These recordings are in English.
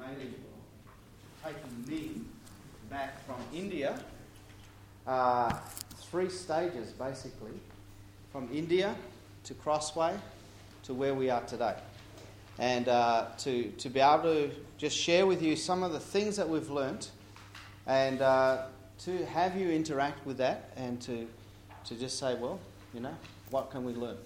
may as well, taking me back from India, 3 stages basically, from India to Crossway to where we are today. And to be able to just share with you some of the things that we've learnt, and to have you interact with that, and to just say, well, what can we learn?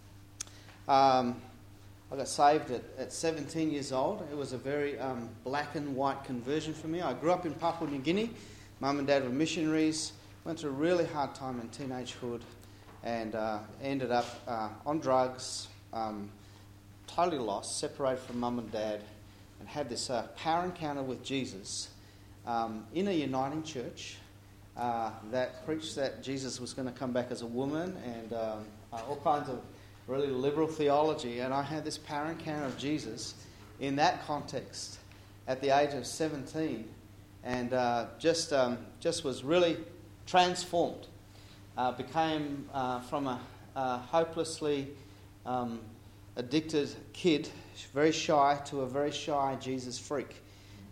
I got saved at 17 years old. It was a very black and white conversion for me. I grew up in Papua New Guinea. Mum and Dad were missionaries. Went through a really hard time in teenagehood, and ended up on drugs, totally lost, separated from Mum and Dad, and had this power encounter with Jesus in a uniting church that preached that Jesus was going to come back as a woman, and all kinds of really liberal theology. And I had this power encounter of Jesus in that context at the age of 17, and just was really transformed. Became from a hopelessly addicted kid, very shy, to a very shy Jesus freak.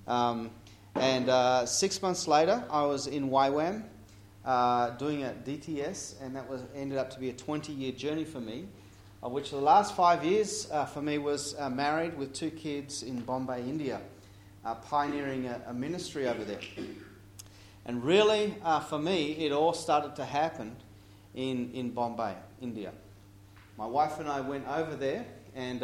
And 6 months later, I was in YWAM doing a DTS, and that ended up to be a 20-year journey for me, of which the last 5 years for me was married with 2 kids in Bombay, India, pioneering a ministry over there. And really, for me, it all started to happen in Bombay, India. My wife and I went over there, and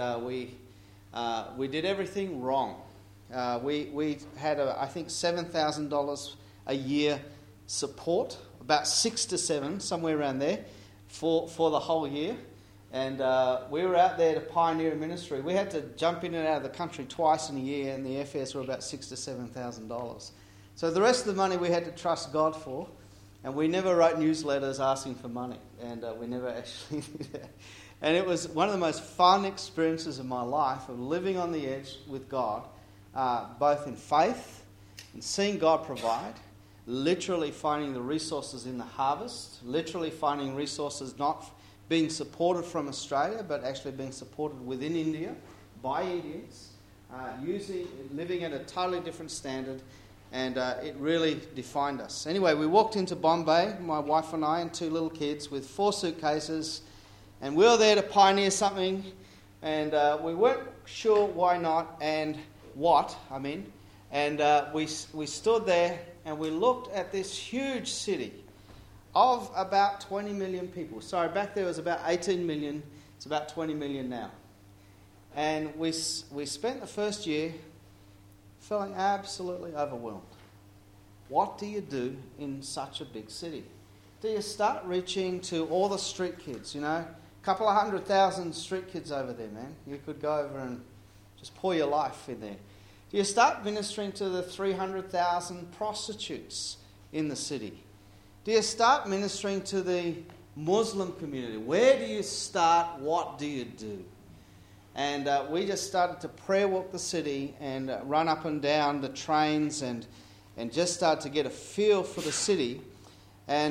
we did everything wrong. We had, I think, $7,000 a year support, about 6 to 7, somewhere around there, for the whole year. And we were out there to pioneer a ministry. We had to jump in and out of the country twice in a year, and the airfares were about $6,000 to $7,000. So the rest of the money we had to trust God for, and we never wrote newsletters asking for money, and we never actually did that. And it was one of the most fun experiences of my life, of living on the edge with God, both in faith and seeing God provide, literally finding the resources in the harvest, literally finding resources not being supported from Australia, but actually being supported within India by Indians, living at a totally different standard, and it really defined us. Anyway, we walked into Bombay, my wife and I, and 2 little kids with 4 suitcases, and we were there to pioneer something, and we weren't sure why not and what, and we stood there and we looked at this huge city of about 20 million people. Sorry, back there was about 18 million. It's about 20 million now. And we spent the first year feeling absolutely overwhelmed. What do you do in such a big city? Do you start reaching to all the street kids, a couple of 100,000 street kids over there, man? You could go over and just pour your life in there. Do you start ministering to the 300,000 prostitutes in the city? Do you start ministering to the Muslim community? Where do you start? What do you do? And we just started to prayer walk the city and run up and down the trains and just start to get a feel for the city. And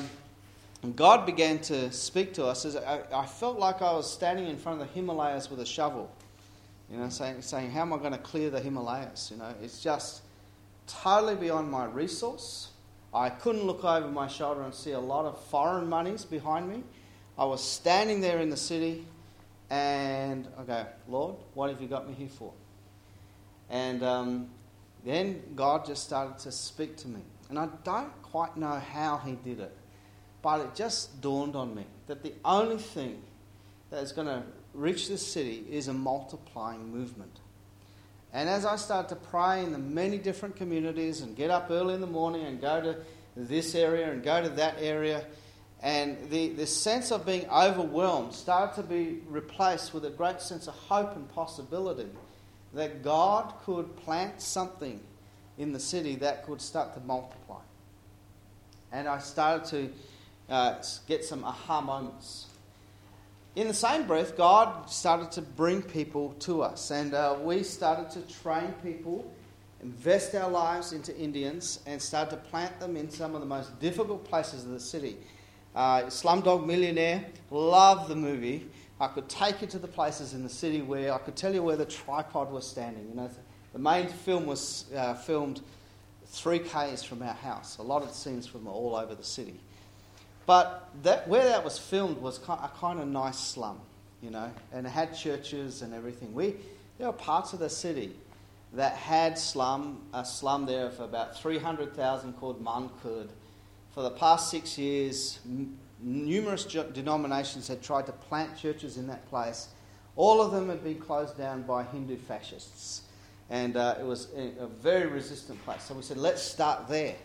God began to speak to us. I felt like I was standing in front of the Himalayas with a shovel, saying, how am I going to clear the Himalayas? It's just totally beyond my resource. I couldn't look over my shoulder and see a lot of foreign monies behind me. I was standing there in the city, and I go, Lord, what have you got me here for? And then God just started to speak to me. And I don't quite know how he did it, but it just dawned on me that the only thing that is going to reach this city is a multiplying movement. And as I started to pray in the many different communities and get up early in the morning and go to this area and go to that area, and the sense of being overwhelmed started to be replaced with a great sense of hope and possibility that God could plant something in the city that could start to multiply. And I started to get some aha moments. In the same breath, God started to bring people to us, and we started to train people, invest our lives into Indians, and start to plant them in some of the most difficult places of the city. Slumdog Millionaire, love the movie. I could take you to the places in the city where I could tell you where the tripod was standing. The main film was filmed 3 k's from our house. A lot of the scenes from all over the city. But where that was filmed was a kind of nice slum, you know, and it had churches and everything. There were parts of the city that had a slum there of about 300,000 called Mankud. For the past 6 years, numerous denominations had tried to plant churches in that place. All of them had been closed down by Hindu fascists. And it was a very resistant place. So we said, let's start there.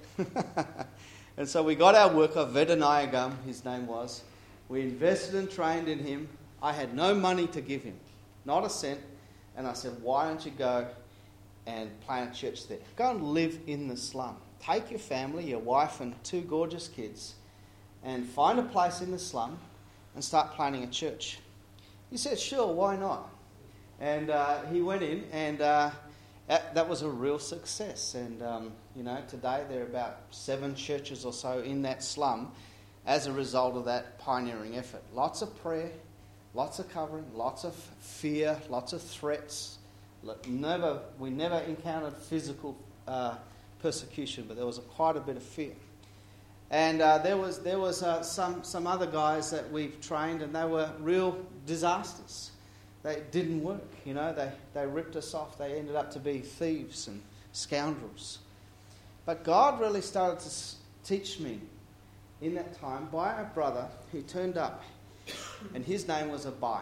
And so we got our worker, Vedanayagam, his name was. We invested and trained in him. I had no money to give him, not a cent. And I said, why don't you go and plant a church there? Go and live in the slum. Take your family, your wife and 2 gorgeous kids, and find a place in the slum and start planting a church. He said, sure, why not? And he went in, and that was a real success. And, today there are about 7 churches or so in that slum as a result of that pioneering effort. Lots of prayer, lots of covering, lots of fear, lots of threats. We never encountered physical persecution, but there was quite a bit of fear. And there was some other guys that we've trained, and they were real disasters. They didn't work, you know. They ripped us off. They ended up to be thieves and scoundrels. But God really started to teach me in that time by a brother who turned up, and his name was Abai.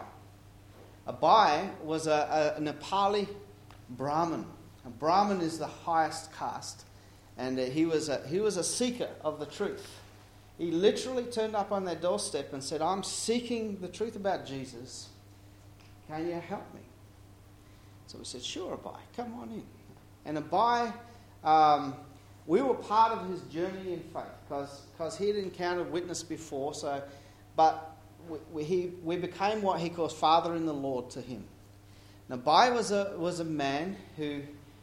Abai was a Nepali Brahmin. A Brahmin is the highest caste, and he was a seeker of the truth. He literally turned up on their doorstep and said, I'm seeking the truth about Jesus. Can you help me? So we said, sure, Abai, come on in. And Abai, we were part of his journey in faith because he had encountered witness before. But we became what he calls Father in the Lord to him. Now, Abai was a man who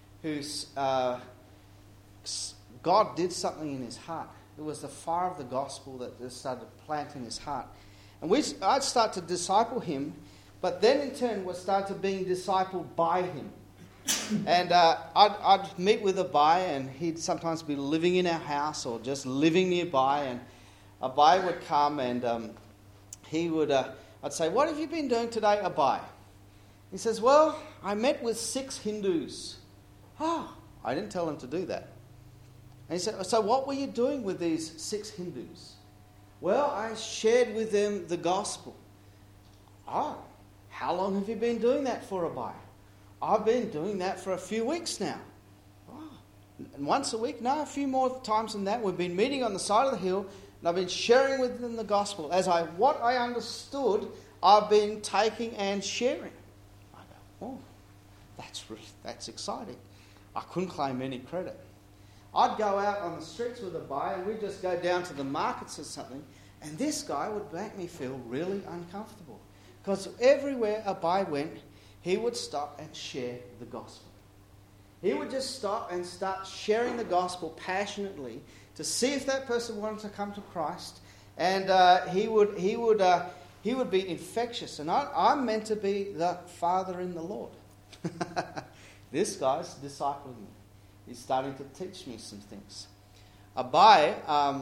God did something in his heart. It was the fire of the gospel that just started planting his heart. And I'd start to disciple him, but then in turn we'd start to being discipled by him. And I'd meet with Abai, and he'd sometimes be living in our house or just living nearby. And Abai would come, and I'd say, what have you been doing today, Abai? He says, well, I met with 6 Hindus. Oh, I didn't tell him to do that. And he said, so what were you doing with these 6 Hindus? Well, I shared with them the gospel. Oh, how long have you been doing that for, Abai? I've been doing that for a few weeks now. Oh, and once a week? No, a few more times than that. We've been meeting on the side of the hill, and I've been sharing with them the gospel. What I understood, I've been taking and sharing. I go, oh, that's exciting. I couldn't claim any credit. I'd go out on the streets with Abai, and we'd just go down to the markets or something, and this guy would make me feel really uncomfortable. Because everywhere Abai went, he would stop and share the gospel. He would just stop and start sharing the gospel passionately to see if that person wanted to come to Christ, and he would be infectious. And I'm meant to be the father in the Lord. This guy's discipling me. He's starting to teach me some things. Abai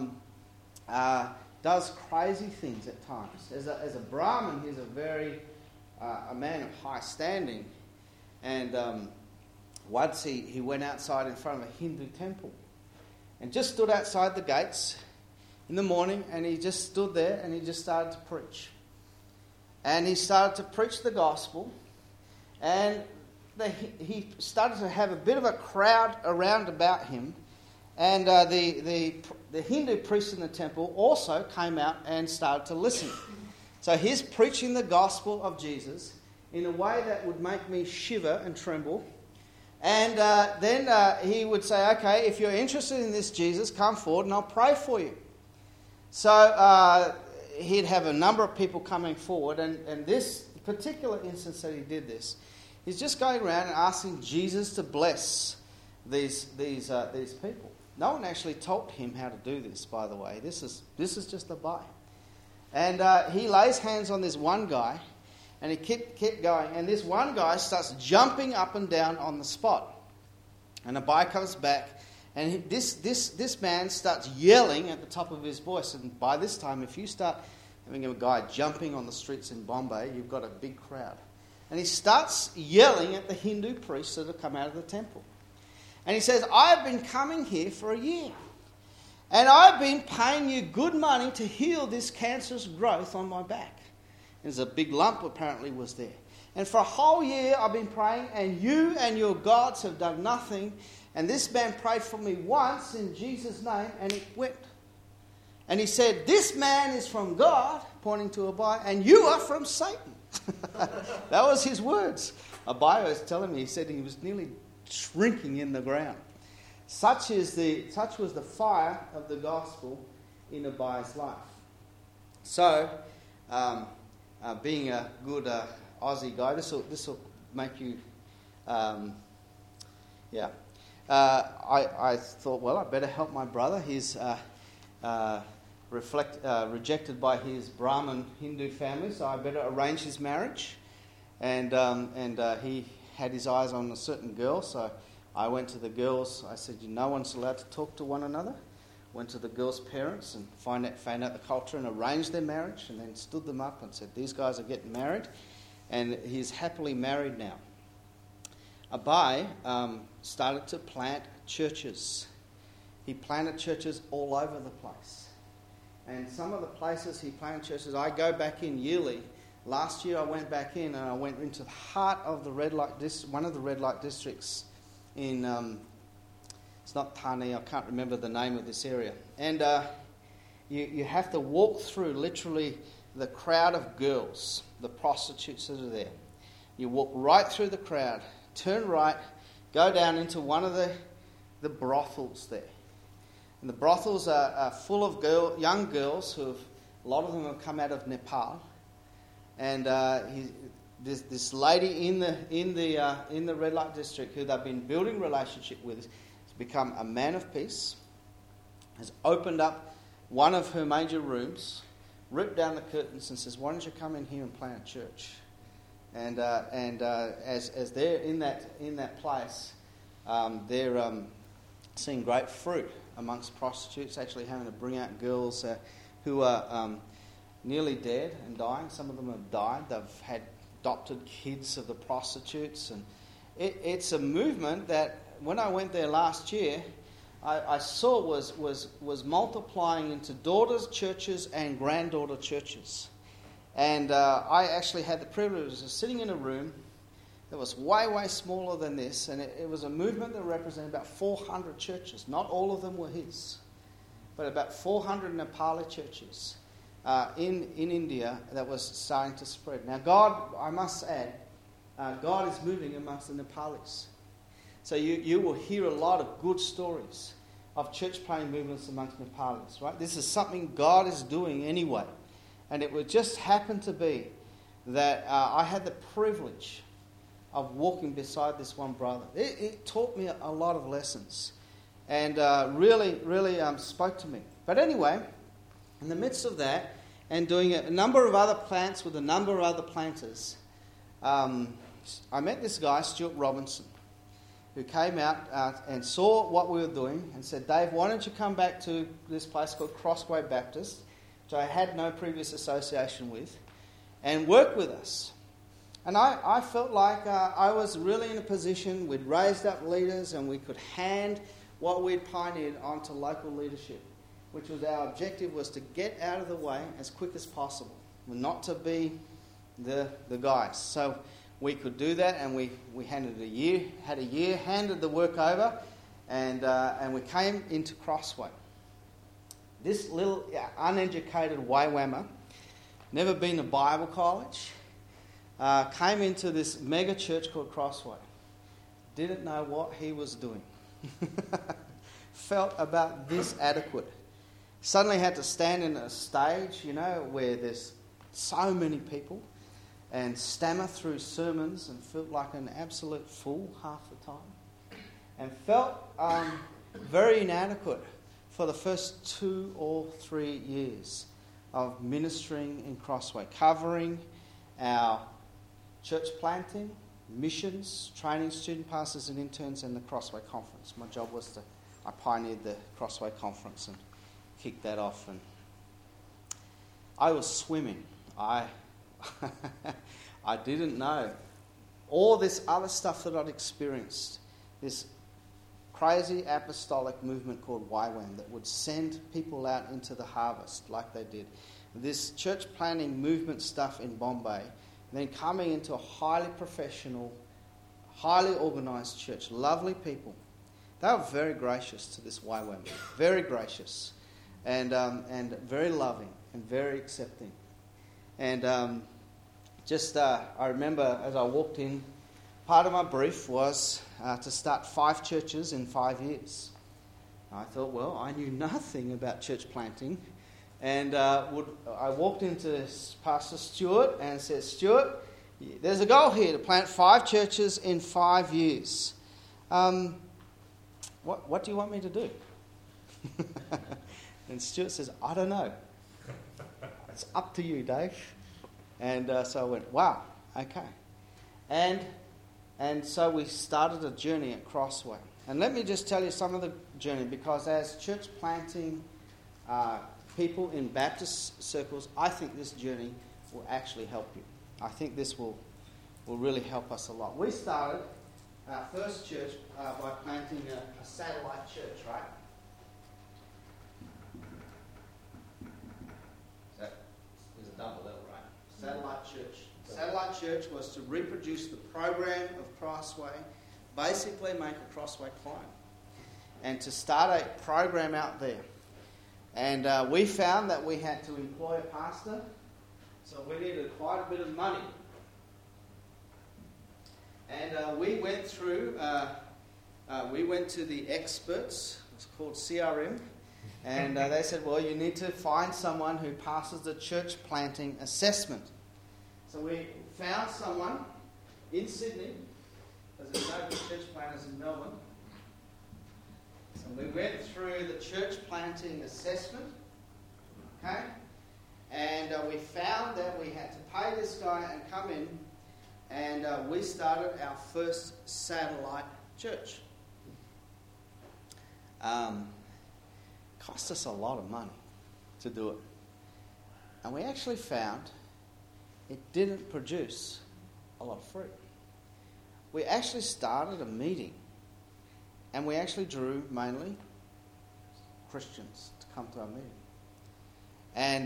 does crazy things at times. As a Brahmin, he's a man of high standing. And once he went outside in front of a Hindu temple and just stood outside the gates in the morning, and he just stood there and he just started to preach. And he started to preach the gospel, and he started to have a bit of a crowd around about him, and the Hindu priest in the temple also came out and started to listen. So he's preaching the gospel of Jesus in a way that would make me shiver and tremble. And then he would say, okay, if you're interested in this Jesus, come forward and I'll pray for you. So he'd have a number of people coming forward, and this particular instance that he did this, he's just going around and asking Jesus to bless these people. No one actually taught him how to do this, by the way. This is just a Abai. And he lays hands on this one guy, and he kept going. And this one guy starts jumping up and down on the spot. And Abai comes back, and this man starts yelling at the top of his voice. And by this time, if you start having a guy jumping on the streets in Bombay, you've got a big crowd. And he starts yelling at the Hindu priests that have come out of the temple. And he says, I've been coming here for a year. And I've been paying you good money to heal this cancerous growth on my back. There's a big lump apparently was there. And for a whole year I've been praying, and you and your gods have done nothing. And this man prayed for me once in Jesus' name, and it went. And he said, this man is from God, pointing to Abai, and you are from Satan. That was his words. Abai was telling me, he said he was nearly shrinking in the ground. Such was the fire of the gospel in Abai's life. So, being a good Aussie guy, this will make you, I thought, well, I better help my brother. He's rejected by his Brahmin Hindu family, so I better arrange his marriage. And he had his eyes on a certain girl, so I went to the girls. I said, no one's allowed to talk to one another. Went to the girls' parents and found out the culture and arranged their marriage, and then stood them up and said, these guys are getting married. And he's happily married now. Abai started to plant churches. He planted churches all over the place. And some of the places he planted churches, I go back in yearly. Last year I went back in, and I went into the heart of the one of the red light districts in, it's not Thane, I can't remember the name of this area. And you have to walk through literally the crowd of girls, the prostitutes that are there. You walk right through the crowd, turn right, go down into one of the brothels there. And the brothels are full of young girls a lot of them have come out of Nepal. And there's this lady in the red light district who they've been building relationship with has become a man of peace, has opened up one of her major rooms, ripped down the curtains, and says, "Why don't you come in here and plant a church?" And as they're in that place, they're seeing great fruit amongst prostitutes, actually having to bring out girls who are nearly dead and dying. Some of them have died. They've had adopted kids of the prostitutes, and it's a movement that when I went there last year, I saw was multiplying into daughters' churches and granddaughter churches. And I actually had the privilege of sitting in a room that was way, way smaller than this, and it was a movement that represented about 400 churches. Not all of them were his, but about 400 Nepali churches in India that was starting to spread. Now God, I must add, God is moving amongst the Nepalis. So you will hear a lot of good stories of church planting movements amongst Nepalis, right? This is something God is doing anyway. And it would just happen to be that I had the privilege of walking beside this one brother. It taught me a lot of lessons and really spoke to me. But anyway, in the midst of that and doing a number of other plants with a number of other planters, I met this guy, Stuart Robinson, who came out and saw what we were doing and said, "Dave, why don't you come back to this place called Crossway Baptist, which I had no previous association with, and work with us." And I felt like I was really in a position, we'd raised up leaders and we could hand what we'd pioneered onto local leadership, which was our objective, was to get out of the way as quick as possible, not to be the guys. So we could do that, and we had a year, handed the work over, and we came into Crossway. This little uneducated Waywammer, never been to Bible college, came into this mega church called Crossway. Didn't know what he was doing. Felt about this adequate. Suddenly had to stand in a stage, where there's so many people, and stammer through sermons, and felt like an absolute fool half the time. And felt very inadequate for the first 2 or 3 years of ministering in Crossway, covering our church planting, missions, training student pastors and interns, and the Crossway Conference. My job was I pioneered the Crossway Conference and kicked that off. And I was swimming. I didn't know all this other stuff that I'd experienced. This crazy apostolic movement called YWAM that would send people out into the harvest like they did. This church planting movement stuff in Bombay, and then coming into a highly professional, highly organised church. Lovely people. They were very gracious to this YWAM. Very gracious. And very loving and very accepting. And I remember as I walked in, part of my brief was to start 5 churches in 5 years. I thought, well, I knew nothing about church planting. And I walked into Pastor Stuart and said, Stuart, there's a goal here to plant 5 churches in 5 years. What do you want me to do? And Stuart says, I don't know. It's up to you, Dave. And so I went, wow, okay. And so we started a journey at Crossway. And let me just tell you some of the journey, because as church planting people in Baptist circles, I think this journey will actually help you. I think this will really help us a lot. We started our first church by planting a satellite church, right? There's a double L, right? Satellite church. Satellite church was to reproduce the program of Crossway, basically make a Crossway clone, and to start a program out there. And we found that we had to employ a pastor, so we needed quite a bit of money. And we went to the experts, it's called CRM, and they said, well, you need to find someone who passes the church planting assessment. So we found someone in Sydney, because there's no good church planters in Melbourne. So we went through the church planting assessment, okay? And we found that we had to pay this guy and come in, and we started our first satellite church. Cost us a lot of money to do it. And we actually found it didn't produce a lot of fruit. We actually started a meeting, and we actually drew mainly Christians to come to our meeting. And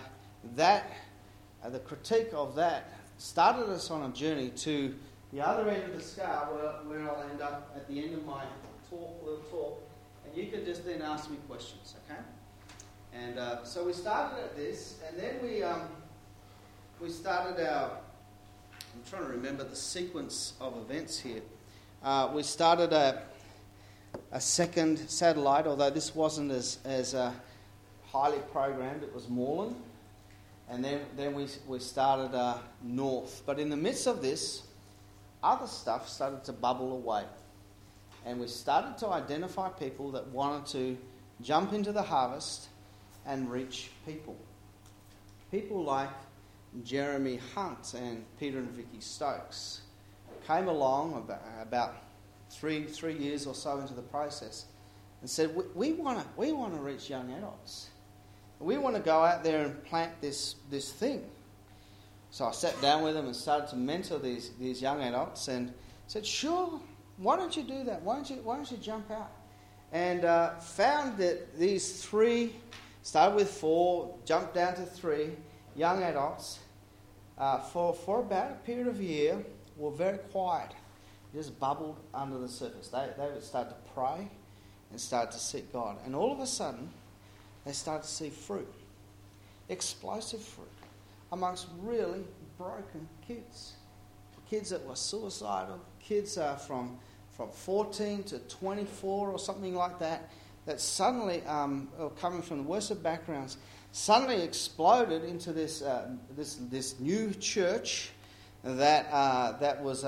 the critique of that started us on a journey to the other end of the scale, where I'll end up at the end of my little talk, and you can just then ask me questions, okay? And so we started at this, and then we started our, I'm trying to remember the sequence of events here. We started a second satellite, although this wasn't as highly programmed. It was Moreland. And then we started north. But in the midst of this, other stuff started to bubble away. And we started to identify people that wanted to jump into the harvest and reach people. People like Jeremy Hunt and Peter and Vicky Stokes came along about three years or so into the process and said, we want to reach young adults. We want to go out there and plant this thing. So I sat down with them and started to mentor these young adults and said, sure, why don't you do that? Why don't you jump out? And found that these 3, started with 4, jumped down to 3 young adults for about a period of a year were very quiet. Just bubbled under the surface. They would start to pray and start to seek God. And all of a sudden, they started to see fruit. Explosive fruit. Amongst really broken kids. Kids that were suicidal. Kids from 14 to 24 or something like that. That suddenly, coming from the worst of backgrounds, suddenly exploded into this new church that was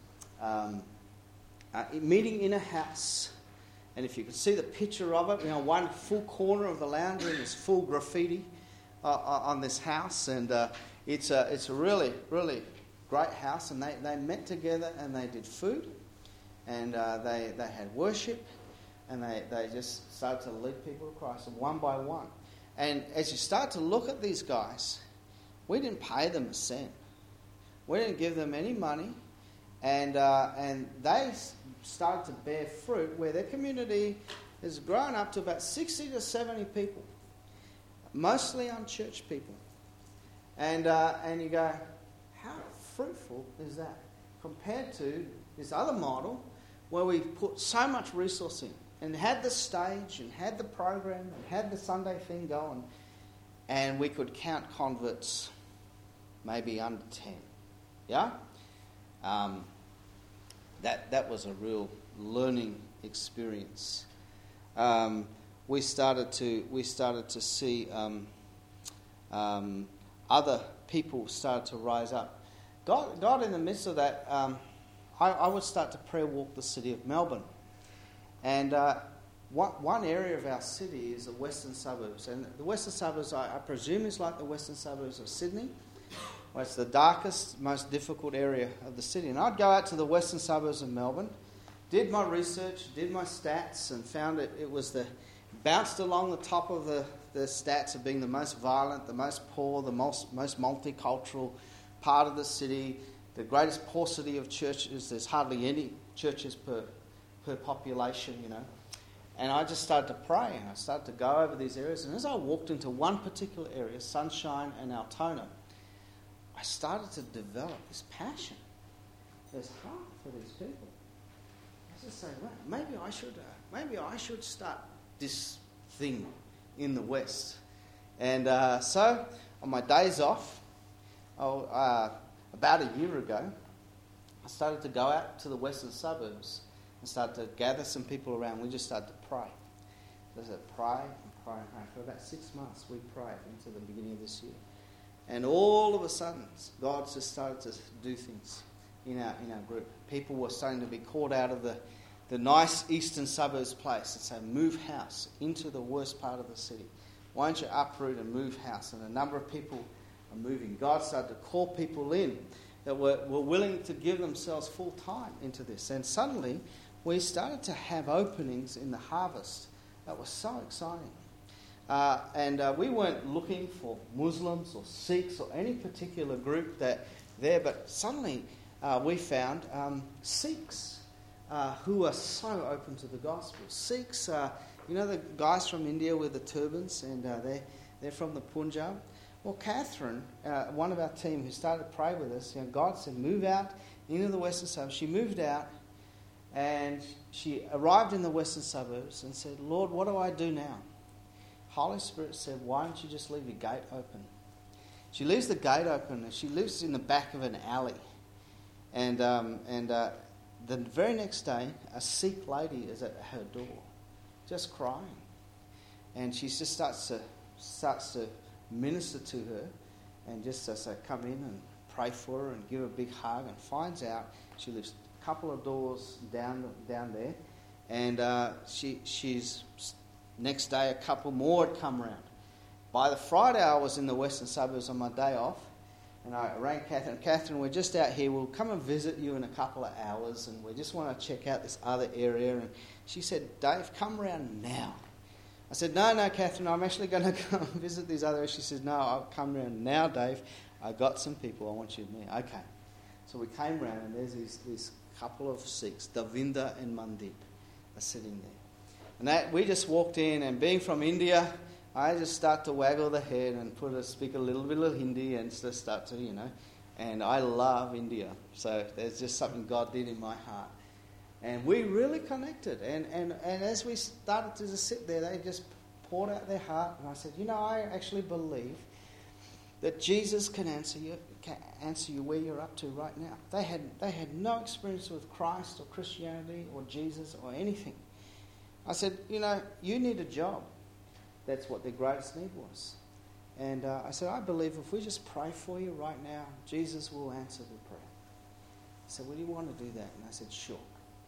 meeting in a house. And if you could see the picture of it, one full corner of the lounge room is full graffiti on this house, and it's a really, really great house, and they met together and they did food, and they had worship, and they just started to lead people to Christ, one by one. And as you start to look at these guys, we didn't pay them a cent. We didn't give them any money, and they started to bear fruit where their community has grown up to about 60 to 70 people, mostly unchurched people. And you go, how fruitful is that compared to this other model where we put so much resource in and had the stage and had the program and had the Sunday thing going, and we could count converts maybe under 10. Yeah? That was a real learning experience. We started to see other people started to rise up. God in the midst of that, I would start to prayer walk the city of Melbourne. And one area of our city is the western suburbs. And the western suburbs, I presume, is like the western suburbs of Sydney, where it's the darkest, most difficult area of the city. And I'd go out to the western suburbs of Melbourne, did my research, did my stats, and found it was bounced along the top of the stats of being the most violent, the most poor, the most multicultural part of the city, the greatest paucity of churches. There's hardly any churches per population, you know. And I just started to pray, and I started to go over these areas. And as I walked into one particular area, Sunshine and Altona, I started to develop this passion, this heart for these people. I just say, well, maybe I should start this thing in the West. And so on my days off, about a year ago, I started to go out to the western suburbs and started to gather some people around. We just started to pray. Just pray and pray and pray. For about 6 months, we prayed into the beginning of this year. And all of a sudden, God just started to do things in our group. People were starting to be called out of the nice eastern suburbs place and say, move house into the worst part of the city. Why don't you uproot and move house? And a number of people are moving. God started to call people in that were willing to give themselves full time into this. And suddenly, we started to have openings in the harvest that was so exciting. And we weren't looking for Muslims or Sikhs or any particular group but suddenly we found Sikhs who are so open to the gospel. Sikhs, you know the guys from India with the turbans, and they're from the Punjab. Well, Catherine, one of our team who started to pray with us, God said, move out into the western suburbs. She moved out, and she arrived in the western suburbs and said, Lord, what do I do now? Holy Spirit said, why don't you just leave your gate open? She leaves the gate open, and she lives in the back of an alley. And the very next day, a Sikh lady is at her door, just crying. And she just starts to minister to her, and just say, come in and pray for her and give her a big hug, and finds out she lives a couple of doors down there. And she's... Next day, a couple more had come round. By the Friday, I was in the western suburbs on my day off, and I rang Catherine. Catherine, we're just out here. We'll come and visit you in a couple of hours, and we just want to check out this other area. And she said, Dave, come round now. I said, no, Catherine, I'm actually going to come and visit these other areas. She says, no, I'll come round now, Dave. I got some people I want you to meet. Okay. So we came round, and there's these couple of Sikhs, Davinder and Mandip, are sitting there. And we just walked in, and being from India, I just start to waggle the head and speak a little bit of Hindi and just start to, and I love India. So there's just something God did in my heart. And we really connected. And as we started to just sit there, they just poured out their heart. And I said, I actually believe that Jesus can answer you where you're up to right now. They had no experience with Christ or Christianity or Jesus or anything. I said, you need a job. That's what their greatest need was. And I said, I believe if we just pray for you right now, Jesus will answer the prayer. He said, well, do you want to do that? And I said, sure.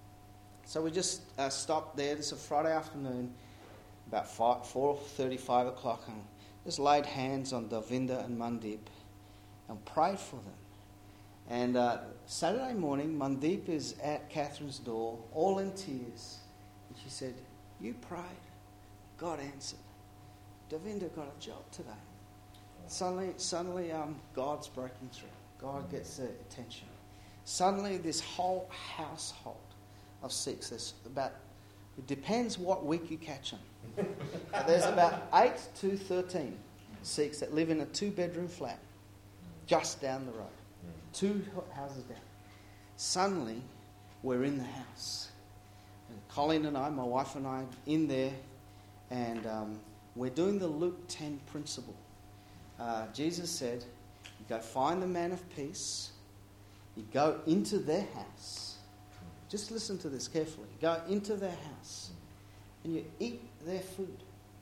So we just stopped there. This is a Friday afternoon, about 4:30, 5 o'clock, and just laid hands on Davinder and Mandip and prayed for them. And Saturday morning, Mandeep is at Catherine's door, all in tears. And she said, "You prayed. God answered. Davinder got a job today." Suddenly, God's breaking through. God gets their attention. Suddenly, this whole household of 6, there's about, it depends what week you catch them. There's about 8 to 13 Sikhs that live in a 2-bedroom flat just down the road. 2 houses down. Suddenly, we're in the house. And Colleen and I, my wife and I, in there, and we're doing the Luke 10 principle. Jesus said, you go find the man of peace, you go into their house. Just listen to this carefully. You go into their house and you eat their food.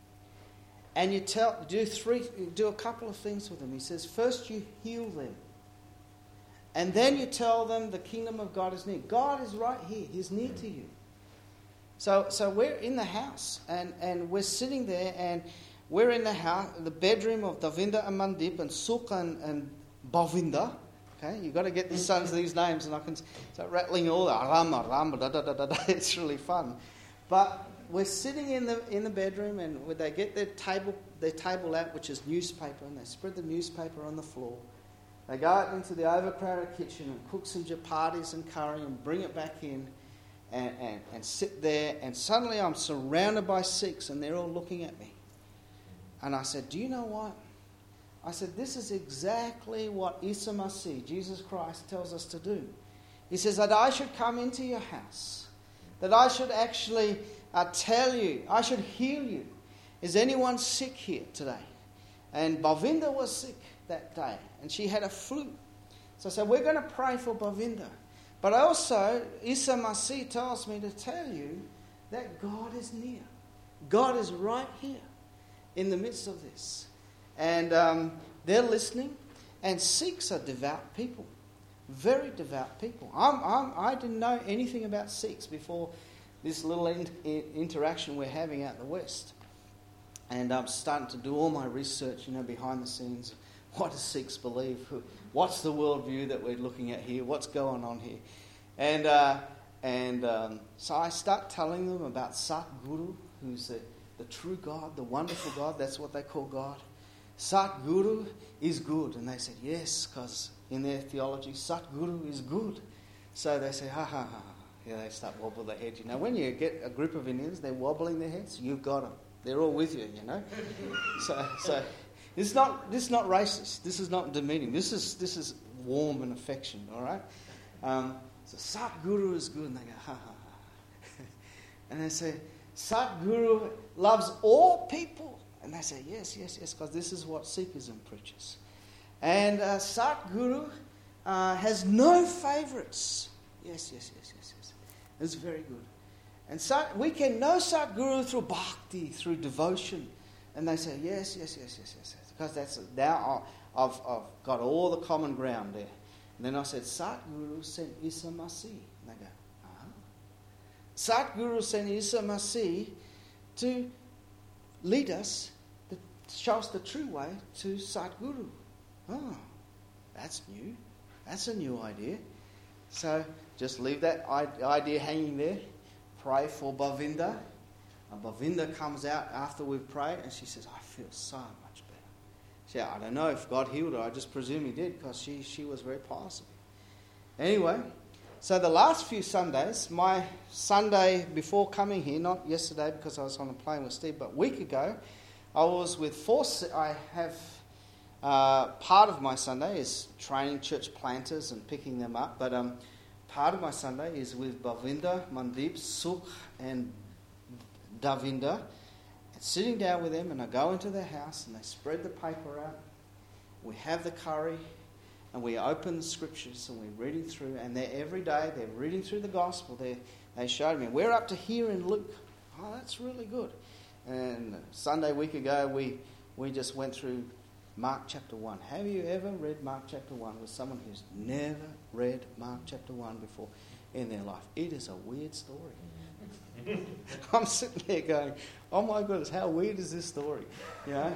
And you do a couple of things with them. He says, first you heal them. And then you tell them the kingdom of God is near. God is right here. He's near to you. So we're in the house and we're sitting there and we're in the house, the bedroom of Davinder and Mandeep and Sukh and Bhavinder. Okay, you've got to get these sons these names and I can start rattling all that. Rama, da da da da da. It's really fun. But we're sitting in the bedroom and they get their table out, which is newspaper, and they spread the newspaper on the floor. They go out into the overcrowded kitchen and cook some chapatis and curry and bring it back in and sit there. And suddenly I'm surrounded by Sikhs and they're all looking at me. And I said, do you know what? I said, this is exactly what Isa Masih, Jesus Christ, tells us to do. He says that I should come into your house, that I should actually tell you, I should heal you. Is anyone sick here today? And Bhavinder was sick that day, and she had a flu. So I said, we're going to pray for Bhavinder. But also, Isa Masih tells me to tell you that God is near. God is right here in the midst of this. And they're listening. And Sikhs are devout people. Very devout people. I didn't know anything about Sikhs before this little interaction we're having out in the West. And I'm starting to do all my research, behind the scenes. What do Sikhs believe? What's the worldview that we're looking at here? What's going on here? And so I start telling them about Satguru, who's the true God, the wonderful God. That's what they call God. Satguru is good. And they said, yes, because in their theology, Satguru is good. So they say, ha, ha, ha. Yeah, they start wobbling their head. When you get a group of Indians, they're wobbling their heads, you've got them. They're all with you, So this is not racist. This is not demeaning. This is warm and affection, all right? So Satguru is good. And they go, ha, ha, ha. And they say, Satguru loves all people. And they say, yes, yes, yes, because this is what Sikhism preaches. And Satguru has no favourites. Yes, yes, yes, yes, yes. It's very good. And we can know Satguru through bhakti, through devotion. And they say, yes, yes, yes, yes, yes, yes. Because now I've got all the common ground there. And then I said, Satguru sent Isa Masih. And they go, Satguru sent Isa Masih to lead us, to show us the true way to Satguru. Oh, that's new. That's a new idea. So just leave that idea hanging there. Pray for Bhavinder. And Bhavinder comes out after we've prayed and she says, I feel so much better. She said, I don't know if God healed her. I just presume he did because she was very positive. Anyway, so the last few Sundays, my Sunday before coming here, not yesterday because I was on a plane with Steve, but a week ago, I was with I have part of my Sunday is training church planters and picking them up, but part of my Sunday is with Bhavinder, Mandeep, Sukh and Davinder, and sitting down with them, and I go into their house and they spread the paper out. We have the curry and we open the scriptures and we're reading through, and every day they're reading through the gospel. They showed me. We're up to here in Luke. Oh, that's really good. And Sunday week ago we just went through Mark chapter 1. Have you ever read Mark chapter 1 with someone who's never read Mark chapter 1 before in their life? It is a weird story. I'm sitting there going, oh my goodness, how weird is this story?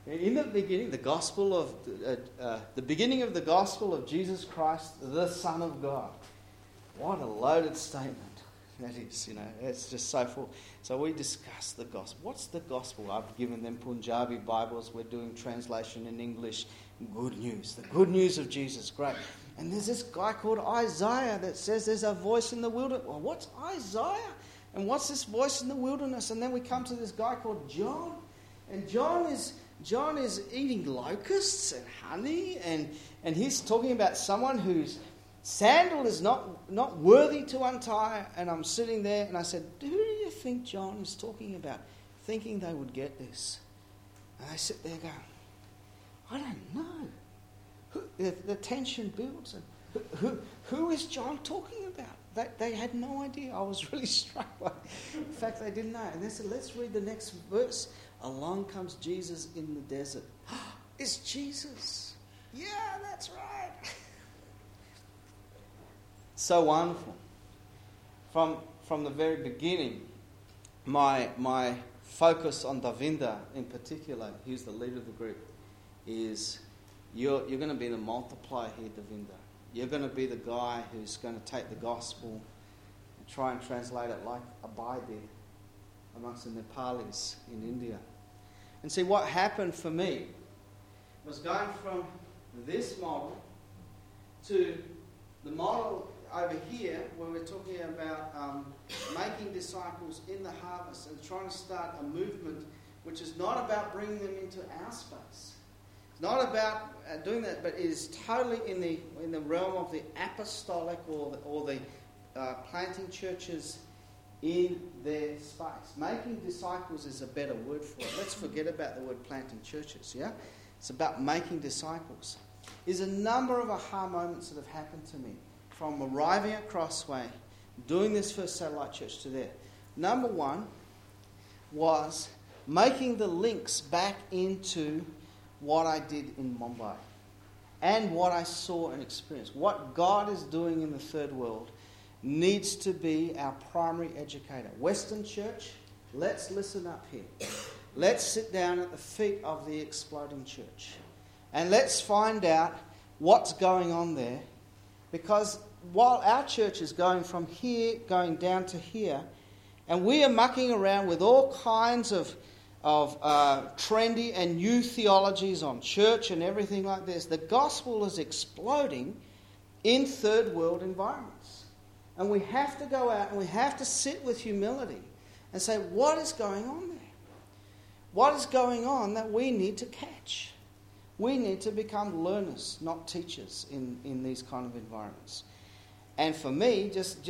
In the beginning, the beginning of the gospel of Jesus Christ, the Son of God. What a loaded statement that is, It's just so full. So we discuss the gospel. What's the gospel? I've given them Punjabi Bibles. We're doing translation in English. Good news. The good news of Jesus. Great. And there's this guy called Isaiah that says there's a voice in the wilderness. Well, what's Isaiah? And what's this voice in the wilderness? And then we come to this guy called John. And John is eating locusts and honey. And he's talking about someone whose sandal is not worthy to untie. And I'm sitting there and I said, who do you think John is talking about? Thinking they would get this. And I sit there going, I don't know. The tension builds. And who is John talking about? They had no idea. I was really struck by the fact they didn't know. And they said, let's read the next verse. Along comes Jesus in the desert. It's Jesus. Yeah, that's right. So wonderful. From the very beginning, my focus on Davinder in particular, he's the leader of the group, is you're going to be the multiplier here, Davinder. You're going to be the guy who's going to take the gospel and try and translate it like Abai did amongst the Nepalis in India. And see, what happened for me was going from this model to the model over here where we're talking about making disciples in the harvest and trying to start a movement which is not about bringing them into our space. It's not about doing that, but it is totally in the realm of the apostolic or the planting churches in their space. Making disciples is a better word for it. Let's forget about the word planting churches, yeah? It's about making disciples. There's a number of aha moments that have happened to me from arriving at Crossway, doing this first satellite church to there. Number one was making the links back into what I did in Mumbai and what I saw and experienced. What God is doing in the third world needs to be our primary educator. Western Church, let's listen up here. Let's sit down at the feet of the exploding church. And let's find out what's going on there. Because while our church is going from here, going down to here, and we are mucking around with all kinds of trendy and new theologies on church and everything like this, the gospel is exploding in third world environments. And we have to go out and we have to sit with humility and say, what is going on there? What is going on that we need to catch? We need to become learners, not teachers in these kind of environments. And for me, just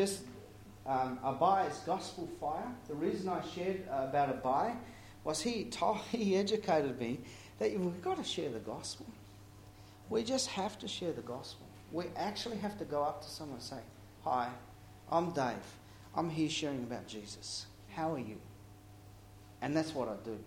Abai's gospel fire, the reason I shared about Abai was he educated me that we've got to share the gospel. We just have to share the gospel. We actually have to go up to someone and say, hi, I'm Dave. I'm here sharing about Jesus. How are you? And that's what I do.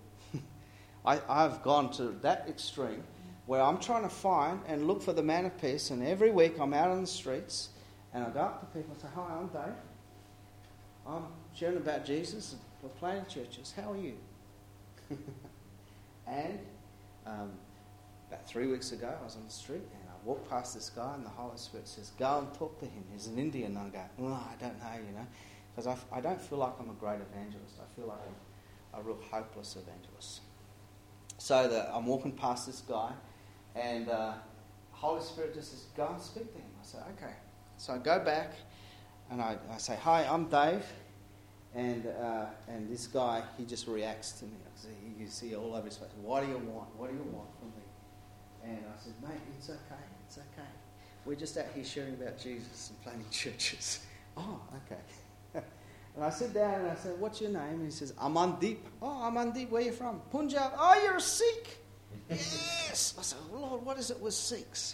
I've gone to that extreme where I'm trying to find and look for the man of peace, and every week I'm out on the streets and I go up to people and say, hi, I'm Dave. I'm sharing about Jesus. We're planting churches. How are you? And about 3 weeks ago I was on the street and I walked past this guy and the Holy Spirit says, go and talk to him. He's an Indian. And I go, oh, I don't know, because I don't feel like I'm a great evangelist. I feel like I'm a real hopeless evangelist. So I'm walking past this guy and the Holy Spirit just says, go and speak to him. I say, okay. So I go back and I say, hi, I'm Dave. And this guy, he just reacts to me. You see all over his face, what do you want? What do you want from me? And I said, mate, it's okay. We're just out here sharing about Jesus and planting churches. Oh, okay. And I sit down and I said, what's your name? And he says, Amandeep. Oh, Amandeep, where are you from? Punjab. Oh, you're a Sikh. Yes. I said, Lord, what is it with Sikhs?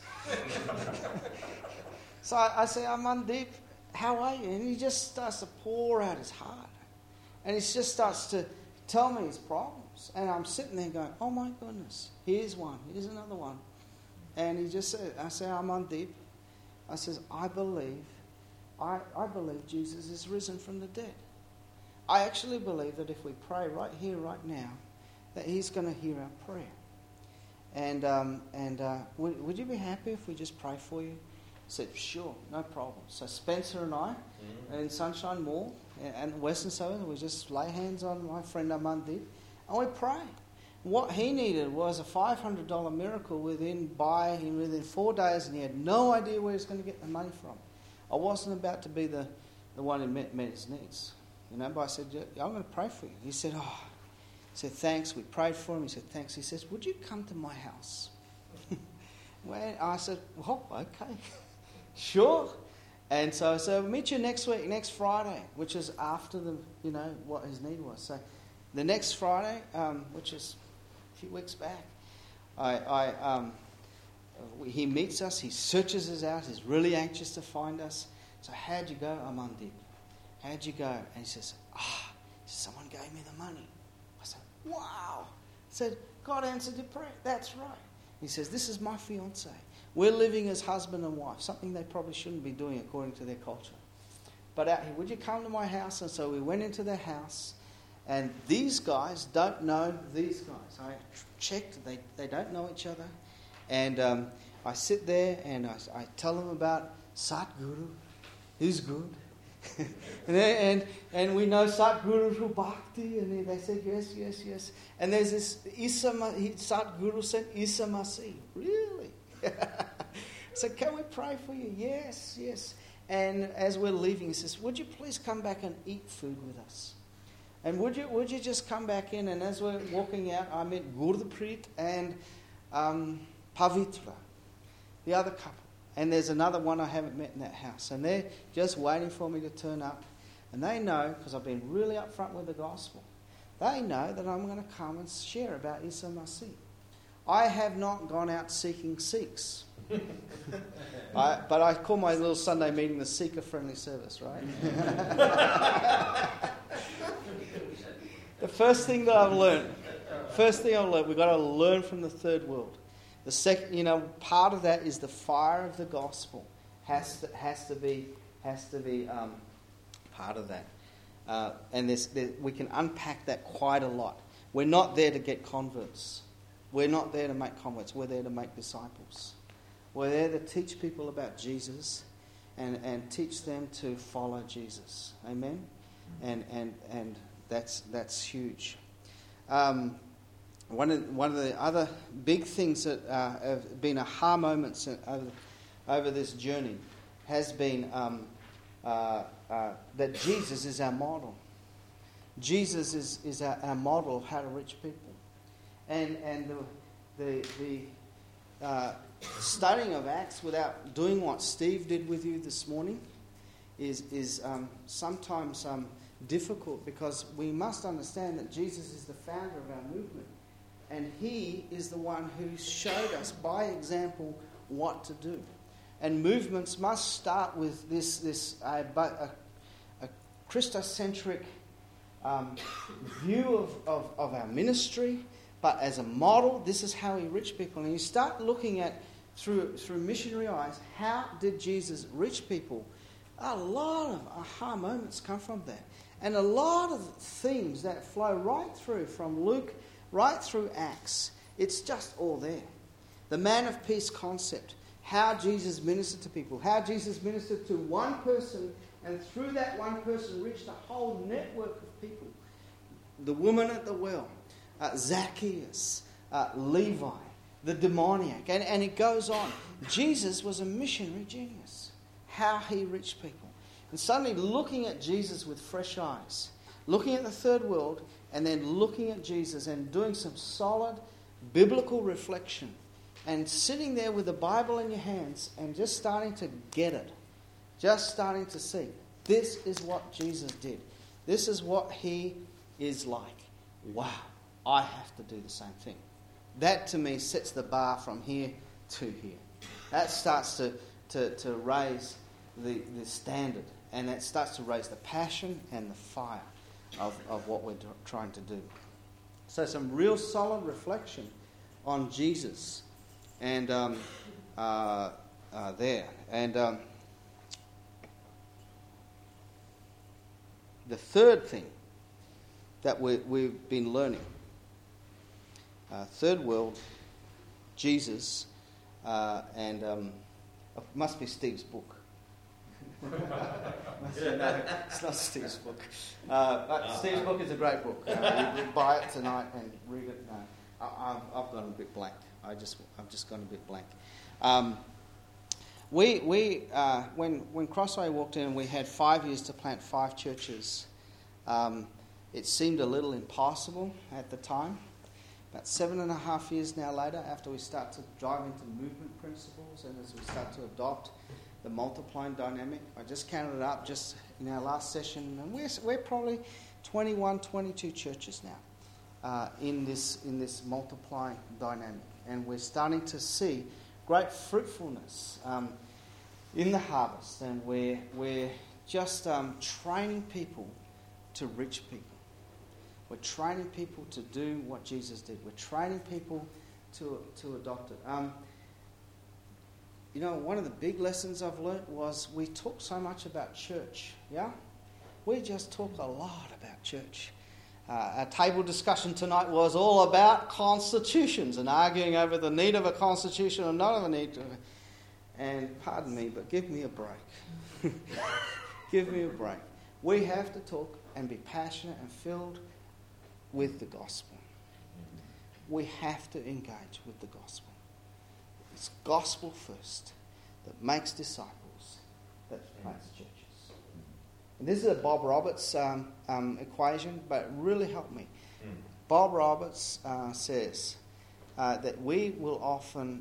So I say, Amandeep, how are you? And he just starts to pour out his heart. And he just starts to tell me his problems. And I'm sitting there going, oh my goodness, here's one, here's another one. And he just said, I say, Amandeep. I says, I believe Jesus is risen from the dead. I actually believe that if we pray right here, right now, that he's going to hear our prayer. And would you be happy if we just pray for you? I said, sure, no problem. So Spencer and I, in Sunshine Mall and Western Suburbs, we just lay hands on my friend Amandeep, and we pray. What he needed was a $500 miracle within 4 days, and he had no idea where he was going to get the money from. I wasn't about to be the one who met his needs, but I said, I'm going to pray for you. He said, thanks. We prayed for him. He said, thanks. He says, would you come to my house? Well, I said, well, okay, sure. And so I said, I'll meet you next week, next Friday, which is after what his need was. So the next Friday, which is a few weeks back, he meets us, he searches us out, he's really anxious to find us. So how'd you go, Amandeep? How'd you go? And he says, someone gave me the money. I said, wow. I said, God answered your prayer. That's right. He says, this is my fiancée. We're living as husband and wife, something they probably shouldn't be doing according to their culture. But out here, would you come to my house? And so we went into their house, and these guys don't know these guys. I checked, they don't know each other. And I sit there and I tell them about Satguru, who's good. and we know Satguru through Bhakti, and they said, yes. And there's this Satguru said, Isa Masih. Really? So can we pray for you? Yes. And as we're leaving, he says, would you please come back and eat food with us? And would you just come back in? And as we're walking out, I met Gurpreet and Pavitra, the other couple. And there's another one I haven't met in that house. And they're just waiting for me to turn up. And they know, because I've been really upfront with the gospel, they know that I'm going to come and share about Isa Masih. I have not gone out seeking Sikhs. But I call my little Sunday meeting the seeker-friendly service, right? The first thing I've learned, we've got to learn from the third world. The second, part of that is the fire of the gospel has to be part of that. And we can unpack that quite a lot. We're not there to get converts. We're not there to make converts. We're there to make disciples. We're there to teach people about Jesus and teach them to follow Jesus. Amen? And that's huge. One of the other big things that have been aha moments over this journey has been that Jesus is our model. Jesus is our model of how to reach people. And the studying of Acts without doing what Steve did with you this morning is sometimes difficult, because we must understand that Jesus is the founder of our movement. And he is the one who showed us by example what to do. And movements must start with this a Christocentric view of our ministry. But as a model, this is how he reached people. And you start looking at, through missionary eyes, how did Jesus reach people? A lot of aha moments come from that. And a lot of things that flow right through from Luke, right through Acts. It's just all there. The man of peace concept. How Jesus ministered to people. How Jesus ministered to one person, and through that one person reached a whole network of people. The woman at the well. Zacchaeus, Levi, the demoniac, and it goes on. Jesus was a missionary genius. How he reached people. And suddenly looking at Jesus with fresh eyes, looking at the third world, and then looking at Jesus and doing some solid biblical reflection, and sitting there with the Bible in your hands and just starting to get it, just starting to see. This is what Jesus did. This is what he is like. Wow. I have to do the same thing. That to me sets the bar from here to here. That starts to raise the standard, and that starts to raise the passion and the fire of what we're trying to do. So some real solid reflection on Jesus and there. And the third thing that we've been learning, third world, Jesus, and it must be Steve's book. No, it's not Steve's book. But Steve's book is a great book. We buy it tonight and read it. No, I've gone a bit blank. I've just gone a bit blank. When Crossway walked in, we had 5 years to plant 5 churches. It seemed a little impossible at the time. About 7.5 years now later, after we start to drive into movement principles and as we start to adopt the multiplying dynamic, I just counted it up just in our last session, and we're probably 21, 22 churches now in this multiplying dynamic, and we're starting to see great fruitfulness in the harvest, and we're just training people to reach people. We're training people to do what Jesus did. We're training people to adopt it. One of the big lessons I've learnt was we talk so much about church, yeah? We just talk a lot about church. Our table discussion tonight was all about constitutions and arguing over the need of a constitution or not of a need. And pardon me, but give me a break. Give me a break. We have to talk and be passionate and filled with the gospel. We have to engage with the gospel. It's gospel first that makes disciples, that plants churches. And this is a Bob Roberts equation, but it really helped me. Bob Roberts says that we will often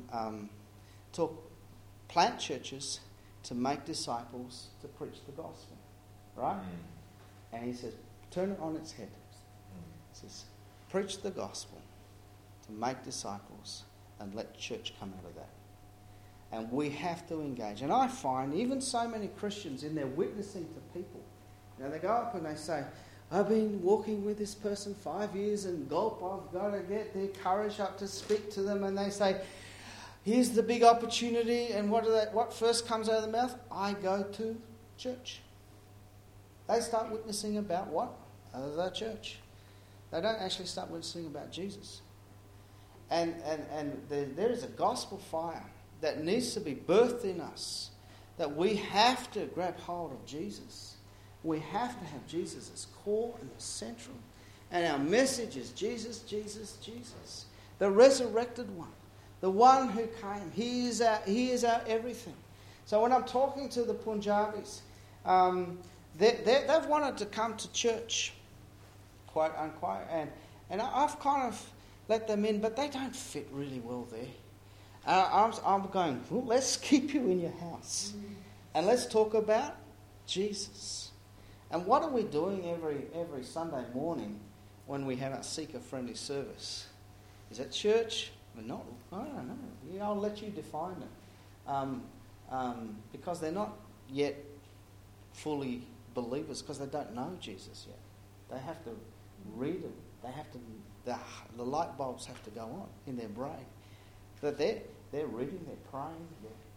plant churches to make disciples to preach the gospel, right? And he says, turn it on its head. He says, preach the gospel to make disciples and let church come out of that. And we have to engage. And I find even so many Christians in their witnessing to people, they go up and they say, I've been walking with this person 5 years and gulp, I've got to get their courage up to speak to them. And they say, here's the big opportunity. And what first comes out of the mouth? I go to church. They start witnessing about what? The church. They don't actually start witnessing about Jesus. And there is a gospel fire that needs to be birthed in us, that we have to grab hold of Jesus. We have to have Jesus as core and as central. And our message is Jesus, Jesus, Jesus. The resurrected one. The one who came. He is our everything. So when I'm talking to the Punjabis, they've wanted to come to church, quote unquote, and I've kind of let them in, but they don't fit really well there. I'm going, well, let's keep you in your house. And let's talk about Jesus. And what are we doing every Sunday morning when we have our seeker-friendly service? Is it church? I don't know. I'll let you define it. Because they're not yet fully believers, because they don't know Jesus yet. They have to read it. They have to. The light bulbs have to go on in their brain. But they're reading, they're praying.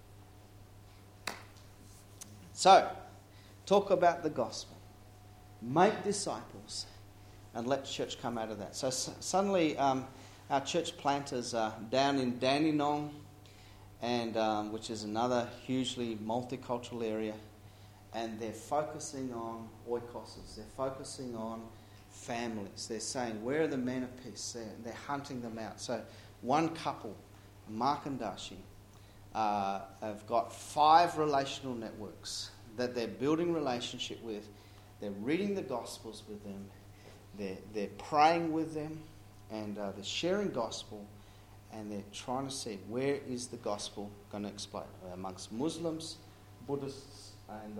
So, talk about the gospel. Make disciples and let church come out of that. So suddenly our church planters are down in Dandenong, and which is another hugely multicultural area, and they're focusing on oikoses. They're focusing on families. They're saying, where are the men of peace? They're hunting them out. So one couple, Mark and Dashi, have got 5 relational networks that they're building relationship with. They're reading the Gospels with them. They're praying with them, and they're sharing gospel, and they're trying to see where is the gospel going to explode amongst Muslims, Buddhists, and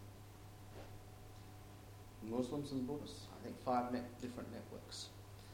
Buddhists. I think 5 different networks.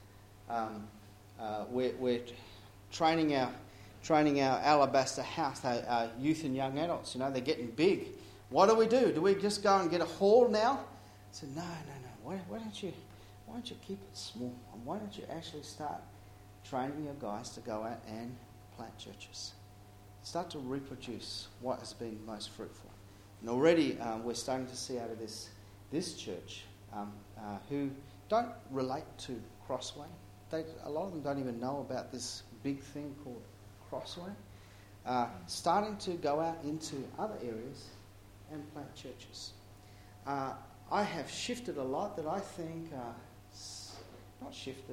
We're training our Alabaster House, our youth and young adults. They're getting big. What do? Do we just go and get a hall now? I said, no. Why don't you keep it small? And why don't you actually start training your guys to go out and plant churches? Start to reproduce what has been most fruitful. And already we're starting to see out of this church who don't relate to Crossway. A lot of them don't even know about this big thing called Crossway, starting to go out into other areas and plant churches. I have shifted a lot that I think, not shifted,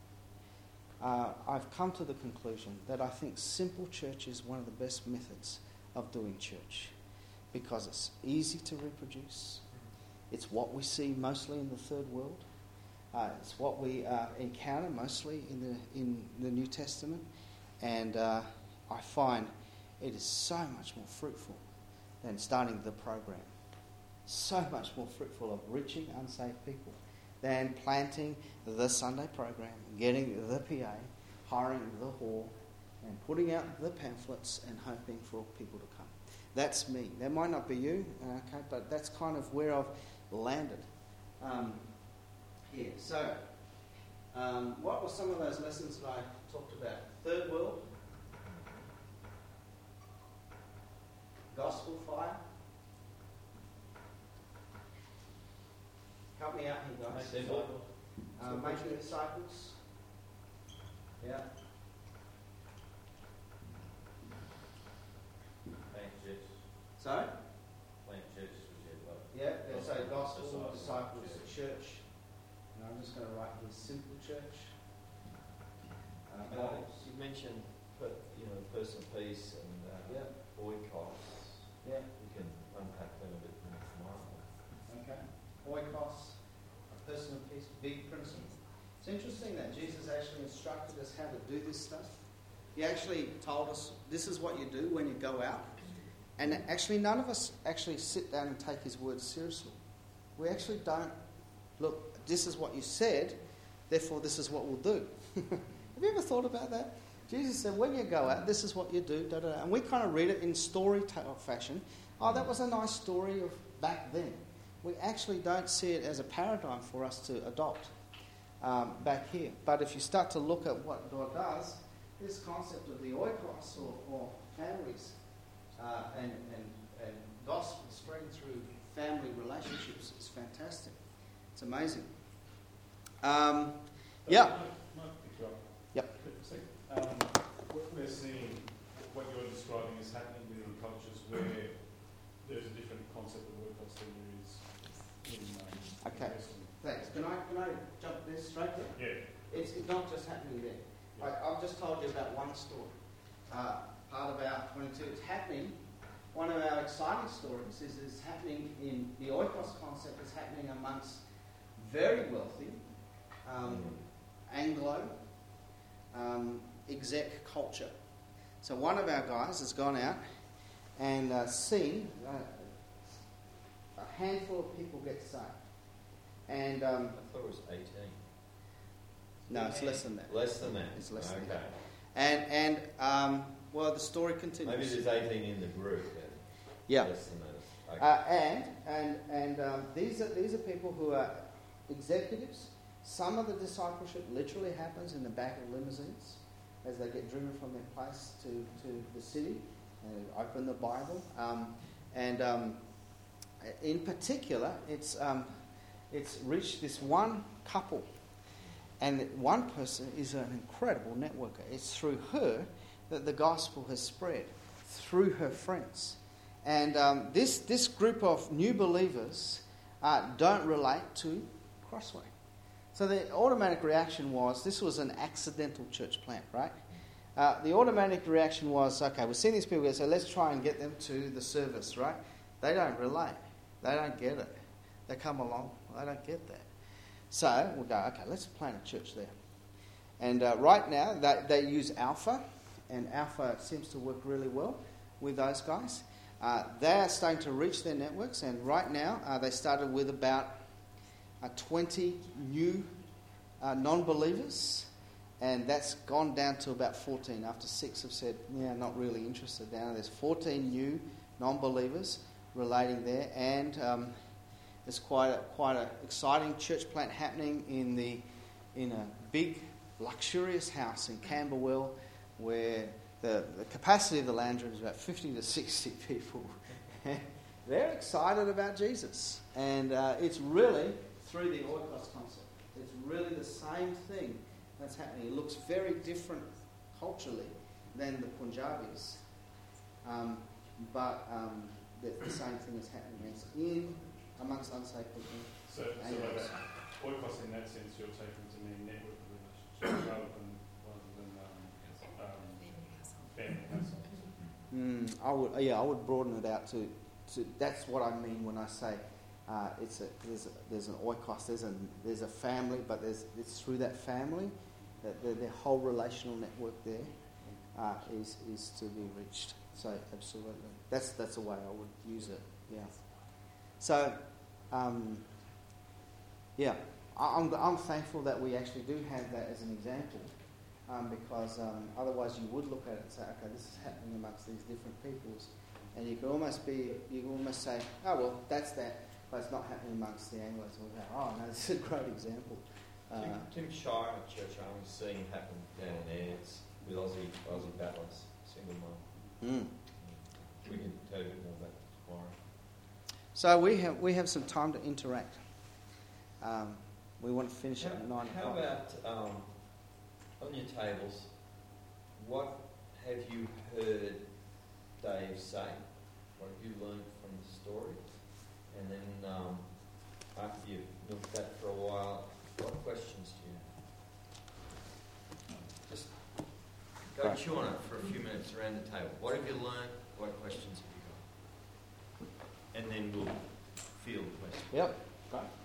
I've come to the conclusion that I think simple church is one of the best methods of doing church because it's easy to reproduce. It's what we see mostly in the third world. It's what we encounter mostly in the New Testament. And I find it is so much more fruitful than starting the program. So much more fruitful of reaching unsaved people than planting the Sunday program, getting the PA, hiring the hall, and putting out the pamphlets and hoping for people to come. That's me. That might not be you, okay, but that's kind of where I've landed here. So, what were some of those lessons that I talked about? Third world, gospel fire. Help me out here, guys. Making disciples. Yeah. Plant churches. Sorry? Plant churches, Yeah, so gospel, disciples, church. And I'm just going to write here simple church. You mentioned, person of peace and oikos. Yeah. You can unpack that a bit more tomorrow. Okay. Oikos, a person of peace, big principle. It's interesting that Jesus actually instructed us how to do this stuff. He actually told us this is what you do when you go out. And actually none of us actually sit down and take his words seriously. We actually don't, look, this is what you said, therefore this is what we'll do. Have you ever thought about that? Jesus said, when you go out, this is what you do, da, da, da. And we kind of read it in storytale fashion. Oh, that was a nice story of back then. We actually don't see it as a paradigm for us to adopt back here. But if you start to look at what God does, this concept of the oikos or families and gospel spreading through family relationships is fantastic. It's amazing. Yeah. Yep. What we're seeing, what you're describing is happening within cultures where there's a different concept of oikos than there is in Okay. Western. Thanks. Can I jump this straight there? Yeah. It's not just happening there. I've just told you about one story. Part of our 22. It's happening. One of our exciting stories is it's happening in the oikos concept is happening amongst very wealthy Anglo exec culture. So one of our guys has gone out and seen a handful of people get saved. And I thought it was 18. no, it's less than that. Less than that? It's less than that. And well, the story continues. Maybe there's 18 in the group. Yeah. Less than that. Okay. And these are people who are executives. Some of the discipleship literally happens in the back of limousines as they get driven from their place to the city and open the Bible. In particular, it's reached this one couple, and one person is an incredible networker. It's through her that the gospel has spread, through her friends. And this group of new believers don't relate to Crossway. So the automatic reaction was, this was an accidental church plant, right? The automatic reaction was, okay, we've seen these people, so let's try and get them to the service, right? They don't relate. They don't get it. They come along, they don't get that. So we'll go, okay, let's plant a church there. And right now, they use Alpha, and Alpha seems to work really well with those guys. They are starting to reach their networks, and right now they started with about 20 new non-believers, and that's gone down to about 14 after 6 have said, yeah, not really interested. Now there's 14 new non-believers relating there, and there's quite a exciting church plant happening in a big luxurious house in Camberwell, where the capacity of the lounge room is about 50 to 60 people. They're excited about Jesus, and it's really through the oikos concept. It's really the same thing that's happening. It looks very different culturally, than the Punjabis. But the same thing is happening amongst unsafe people. So by that, oikos in that sense, you're taking to mean network relationships rather than family households. I would broaden it out to that's what I mean when I say there's an oikos, there's a family, but it's through that family that the whole relational network there is to be reached. So absolutely, that's the way I would use it. Yeah. So I'm thankful that we actually do have that as an example, because otherwise you would look at it and say, okay, this is happening amongst these different peoples, and you can almost say, oh well, that's that, but it's not happening amongst the Anglos. And we'll go, oh no, this is a great example. Tim Shire at Church Army is seeing it happen down there. It's with Aussie battlers, single mile. We can tell you a bit more about that tomorrow. So we have some time to interact. We want to finish at 9 o'clock. How about on your tables? What have you heard Dave say? What have you learned from the story? And then after you've looked at that for a while, what questions do you have? Just go chew on it for a few minutes around the table. What have you learned? What questions have you got? And then we'll field questions. Yep. Right.